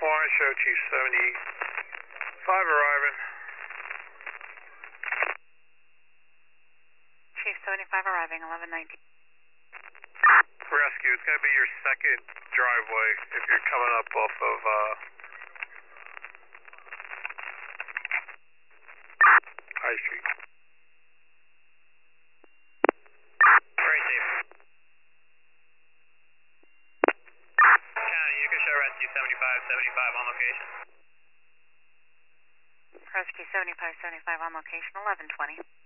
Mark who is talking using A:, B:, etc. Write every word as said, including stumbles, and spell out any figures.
A: one, show Chief seventy-five arriving.
B: Chief seventy-five arriving, eleven nineteen.
A: Rescue, it's going to be your second driveway if you're coming up off of uh, High Street.
C: Very safe. County, you can show Rescue seventy-five seventy-five on location.
B: Rescue seventy-five seventy-five on location, eleven twenty.